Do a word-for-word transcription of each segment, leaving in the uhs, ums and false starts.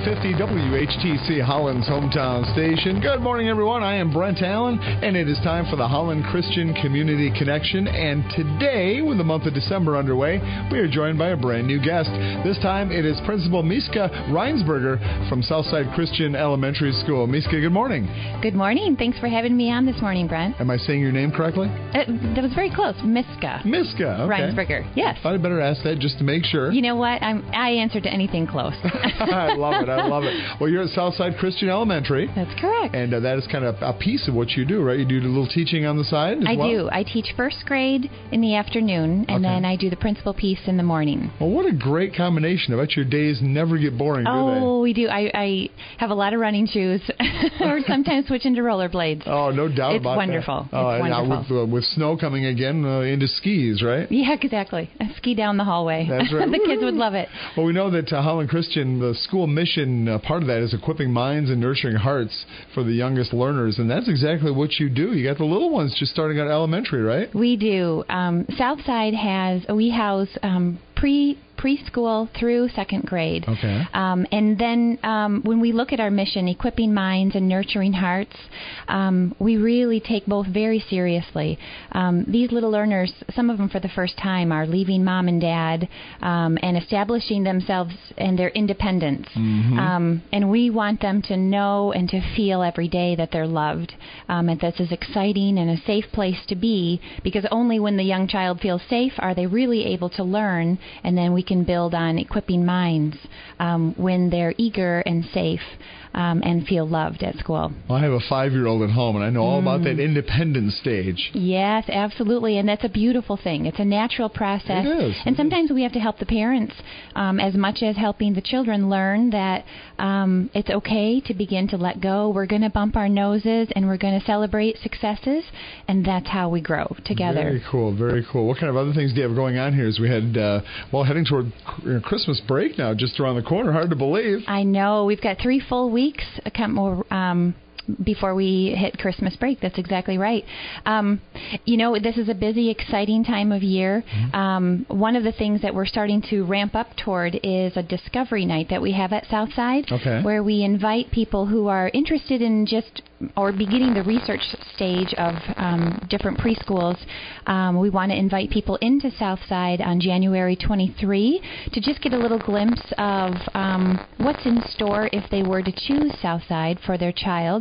fifty W H T C, Holland's hometown station. Good morning, everyone. I am Brent Allen, and it is time for the Holland Christian Community Connection. And today, with the month of December underway, we are joined by a brand new guest. This time, it is Principal Miska Reinsberger from Southside Christian Elementary School. Miska, good morning. Good morning. Thanks for having me on this morning, Brent. Am I saying your name correctly? Uh, that was very close. Miska. Miska, okay. Reinsberger, yes. I thought I'd better ask that just to make sure. You know what? I'm, I answer to anything close. I love it. I love it. Well, you're at Southside Christian Elementary. That's correct. And uh, that is kind of a piece of what you do, right? You do a little teaching on the side as I well? do. I teach first grade in the afternoon, and Okay. then I do the principal piece in the morning. Well, what a great combination. I bet your days never get boring, do Oh, we do. I, I have a lot of running shoes, or sometimes switch into rollerblades. they? Oh, no doubt It's about wonderful. that. Oh, It's and now wonderful. with, uh, with snow coming again, uh, into skis, right? Yeah, exactly. I ski down the hallway. That's right. The kids would love it. Well, we know that uh, Holland Christian, the school mission, uh, part of that is equipping minds and nurturing hearts for the youngest learners, and that's exactly what you do. You got the little ones just starting out elementary, right? We do. Um, Southside has, we house um, pre preschool through second grade. Okay. Um, and then um, when we look at our mission, equipping minds and nurturing hearts, um, we really take both very seriously. Um, these little learners, some of them for the first time, are leaving mom and dad um, and establishing themselves and their independence. Mm-hmm. Um, and we want them to know and to feel every day that they're loved, um, and this is exciting and a safe place to be, because only when the young child feels safe are they really able to learn, and then we can build on equipping minds um, when they're eager and safe um, and feel loved at school. Well, I have a five-year-old at home, and I know all about that independent stage. Yes, absolutely, and that's a beautiful thing. It's a natural process. It is. And It sometimes we have to help the parents um, as much as helping the children learn that um, it's okay to begin to let go. We're going to bump our noses, and we're going to celebrate successes, and that's how we grow together. Very cool, very cool. What kind of other things do you have going on here as we head, uh, well, heading toward Christmas break now, just around the corner? Hard to believe. I know. We've got three full weeks uh, come over, um, before we hit Christmas break. That's exactly right. Um, you know, this is a busy, exciting time of year. Mm-hmm. Um, one of the things that we're starting to ramp up toward is a discovery night that we have at Southside, Okay. where we invite people who are interested in just or beginning the research stage of um, different preschools. Um, we want to invite people into Southside on January twenty-third to just get a little glimpse of um, what's in store if they were to choose Southside for their child.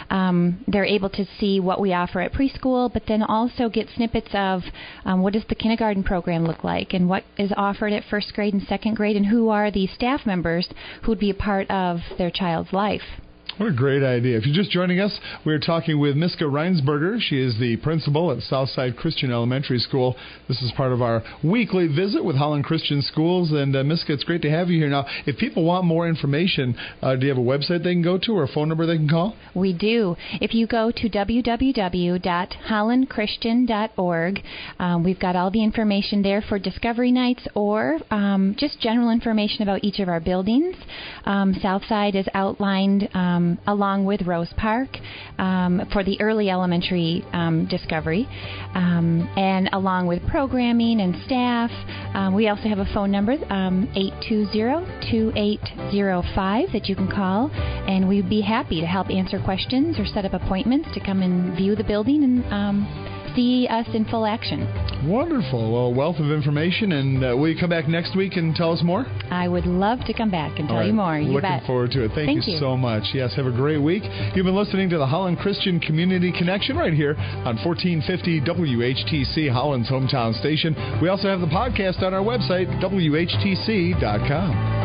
Um, they're able to see what we offer at preschool, but then also get snippets of um, what does the kindergarten program look like, and what is offered at first grade and second grade, and who are the staff members who would be a part of their child's life. What a great idea. If you're just joining us, we're talking with Miska Reinsberger. She is the principal at Southside Christian Elementary School. This is part of our weekly visit with Holland Christian Schools. And, uh, Miska, it's great to have you here. Now, if people want more information, uh, do you have a website they can go to or a phone number they can call? We do. If you go to w w w dot holland christian dot org, um, we've got all the information there for discovery nights or um, just general information about each of our buildings. Um, Southside is outlined um, along with Rose Park um, for the early elementary um, discovery, um, and along with programming and staff. Um, we also have a phone number, um, eight two zero, two eight zero five, that you can call, and we'd be happy to help answer questions or set up appointments to come and view the building and um, see us in full action. Wonderful. Well, wealth of information. And uh, will you come back next week and tell us more? I would love to come back and tell All right. you more. You Looking bet. forward to it. Thank, Thank you, you so much. Yes, have a great week. You've been listening to the Holland Christian Community Connection right here on fourteen fifty W H T C, Holland's hometown station. We also have the podcast on our website, W H T C dot com.